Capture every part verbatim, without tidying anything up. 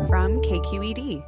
from K Q E D.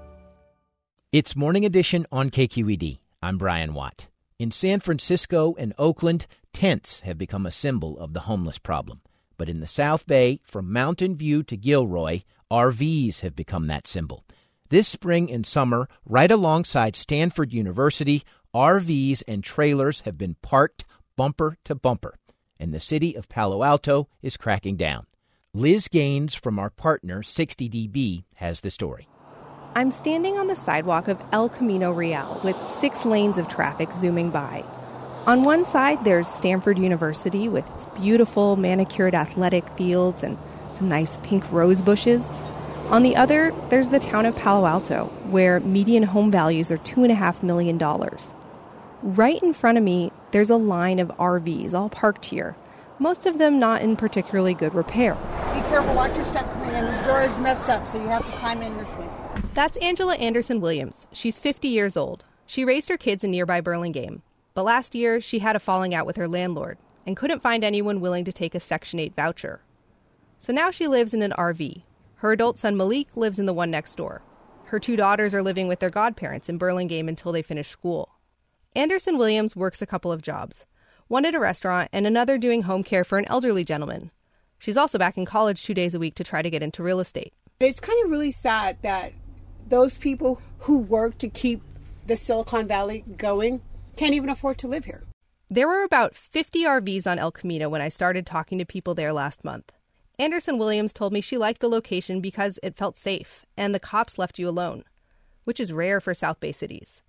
It's Morning Edition on K Q E D. I'm Brian Watt. In San Francisco and Oakland, tents have become a symbol of the homeless problem. But in the South Bay, from Mountain View to Gilroy, R Vs have become that symbol. This spring and summer, right alongside Stanford University, R Vs and trailers have been parked bumper to bumper, and the city of Palo Alto is cracking down. Liz Gaines from our partner sixty D B has the story. I'm standing on the sidewalk of El Camino Real with six lanes of traffic zooming by. On one side, there's Stanford University with its beautiful manicured athletic fields and some nice pink rose bushes. On the other, there's the town of Palo Alto, where median home values are two point five million dollars. Right in front of me, there's a line of R Vs all parked here, most of them not in particularly good repair. Be careful, watch your step coming in. This door is messed up, so you have to climb in this way. That's Angela Anderson Williams. She's fifty years old. She raised her kids in nearby Burlingame. But last year, she had a falling out with her landlord and couldn't find anyone willing to take a Section eight voucher. So now she lives in an R V. Her adult son Malik lives in the one next door. Her two daughters are living with their godparents in Burlingame until they finish school. Anderson Williams works a couple of jobs, one at a restaurant and another doing home care for an elderly gentleman. She's also back in college two days a week to try to get into real estate. It's kind of really sad that those people who work to keep the Silicon Valley going can't even afford to live here. There were about fifty R Vs on El Camino when I started talking to people there last month. Anderson Williams told me she liked the location because it felt safe and the cops left you alone, which is rare for South Bay cities.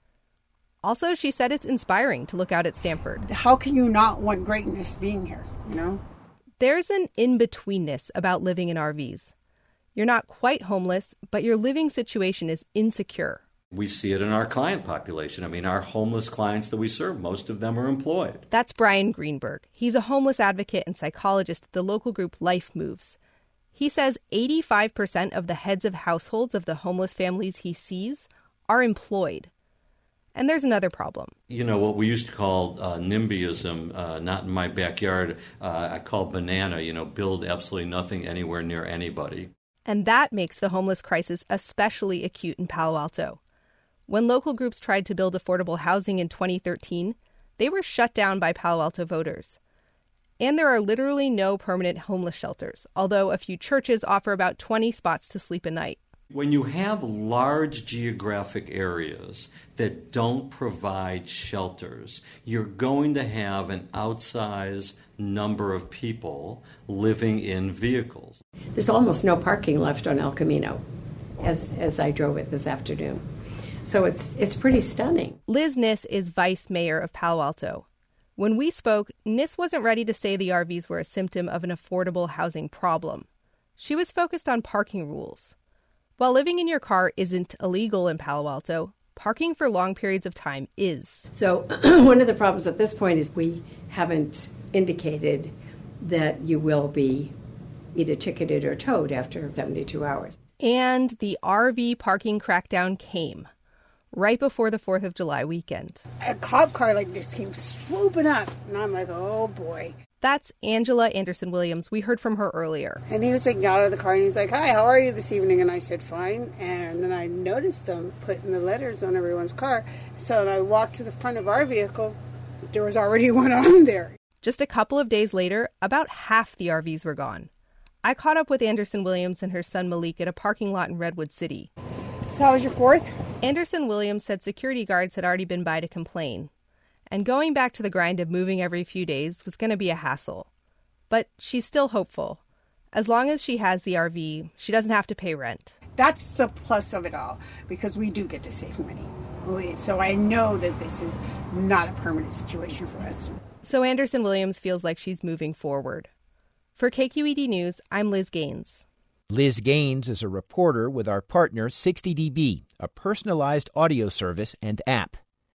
Also, she said it's inspiring to look out at Stanford. How can you not want greatness being here, you know? There's an in-betweenness about living in R Vs. You're not quite homeless, but your living situation is insecure. We see it in our client population. I mean, our homeless clients that we serve, most of them are employed. That's Brian Greenberg. He's a homeless advocate and psychologist at the local group Life Moves. He says eighty-five percent of the heads of households of the homeless families he sees are employed. And there's another problem. You know, what we used to call uh, NIMBYism, uh, not in my backyard, uh, I call banana, you know, build absolutely nothing anywhere near anybody. And that makes the homeless crisis especially acute in Palo Alto. When local groups tried to build affordable housing in twenty thirteen, they were shut down by Palo Alto voters. And there are literally no permanent homeless shelters, although a few churches offer about twenty spots to sleep a night. When you have large geographic areas that don't provide shelters, you're going to have an outsized number of people living in vehicles. There's almost no parking left on El Camino as, as I drove it this afternoon. So it's it's pretty stunning. Liz Niss is vice mayor of Palo Alto. When we spoke, Niss wasn't ready to say the R Vs were a symptom of an affordable housing problem. She was focused on parking rules. While living in your car isn't illegal in Palo Alto, parking for long periods of time is. So one of the problems at this point is we haven't indicated that you will be either ticketed or towed after seventy-two hours. And the R V parking crackdown came right before the fourth of July weekend. A cop car like this came swooping up, and I'm like, oh boy. That's Angela Anderson Williams. We heard from her earlier. And he was like, got out of the car and he's like, hi, how are you this evening? And I said, fine. And then I noticed them putting the letters on everyone's car. So when I walked to the front of our vehicle, there was already one on there. Just a couple of days later, about half the R Vs were gone. I caught up with Anderson Williams and her son Malik at a parking lot in Redwood City. So how was your fourth? Anderson Williams said security guards had already been by to complain. And going back to the grind of moving every few days was going to be a hassle. But she's still hopeful. As long as she has the R V, she doesn't have to pay rent. That's the plus of it all, because we do get to save money. So I know that this is not a permanent situation for us. So Anderson Williams feels like she's moving forward. For K Q E D News, I'm Liz Gaines. Liz Gaines is a reporter with our partner sixty D B, a personalized audio service and app.